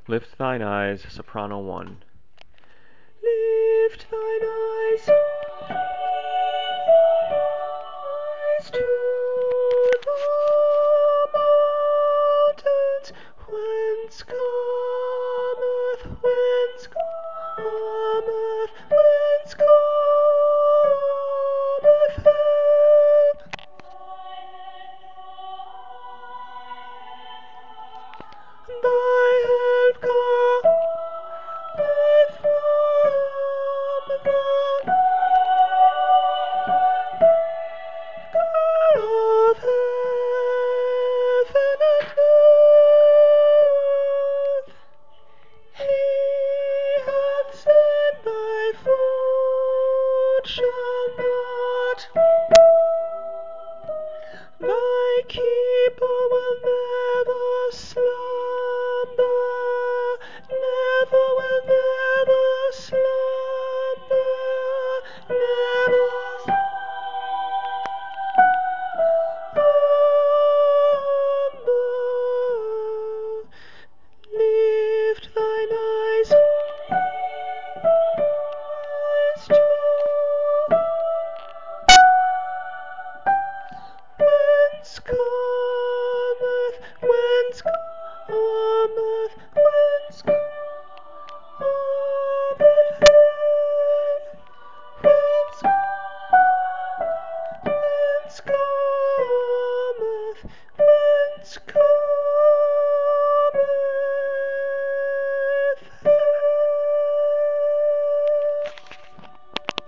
Lift thine eyes, soprano 1. Lift thine eyes to the mountains, whence cometh, whence cometh, whence cometh help. Thy help cometh from the God of heaven and earth. He hath said, thy foot shall not, thy keeper will never slumber, never slumber, never slumber. Lift thine eyes to whence